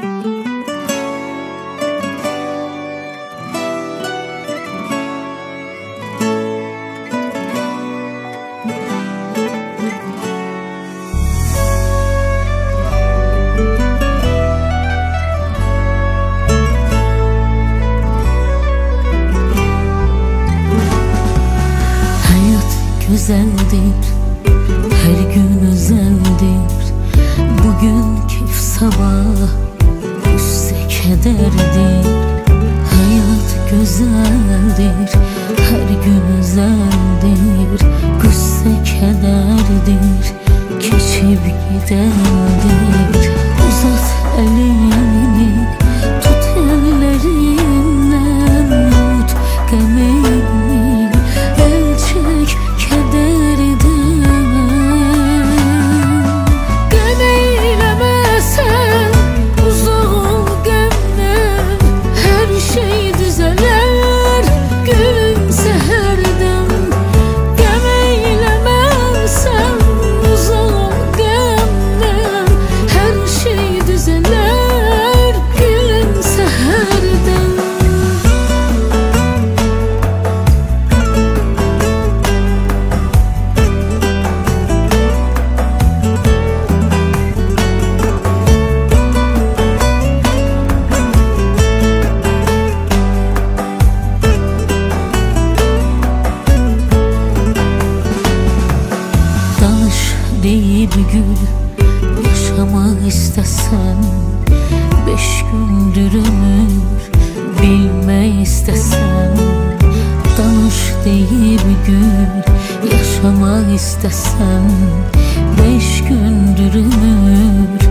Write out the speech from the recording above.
Güzeldir, her gün özeldir. Bugün keyif, sabah üsse kederdir. Hayat güzeldir, her gün özeldir. Güsse kederdir, geçip giderdir. Uzat elini, tut ellerinden, unut gemini, el çek deyip gül, yaşamak istesen 5 gündür ömür bilme istesen. Danış deyip gül, yaşamak istesen 5 gündür ömür